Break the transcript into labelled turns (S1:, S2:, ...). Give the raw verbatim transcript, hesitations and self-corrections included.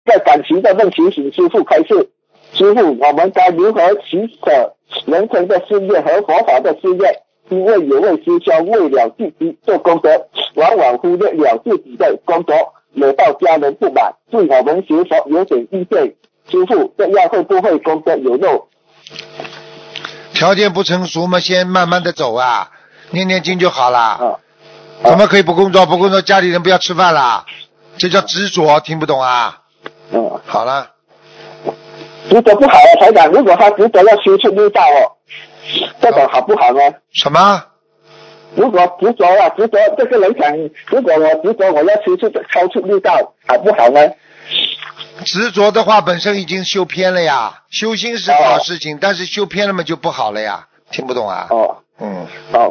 S1: 在感情的梦请请师父开示。师父，我们该如何取舍人生的事业和佛法的事业？因为有位师兄为了自己做功德，往往忽略了自己的工作，惹到家人不满，对我们学佛有点意见。师父，这样会不会功德有漏？
S2: 条件不成熟嘛，先慢慢的走啊，念念经就好了。
S1: 啊，
S2: 怎么可以不工作？不工作，家里人不要吃饭啦？这叫执着，听不懂啊？
S1: 嗯，
S2: 好了。
S1: 执着不好啊，台长。如果他执着要修出六道哦，这种好不好呢？
S2: 什么？
S1: 如果执着啊，执着这个人讲，如果我执着我要修出超出六道，好不好呢？
S2: 执着的话，本身已经修偏了呀。修心是好事情，哦、但是修偏了嘛就不好了呀。听不懂啊？
S1: 哦，
S2: 嗯。
S1: 哦。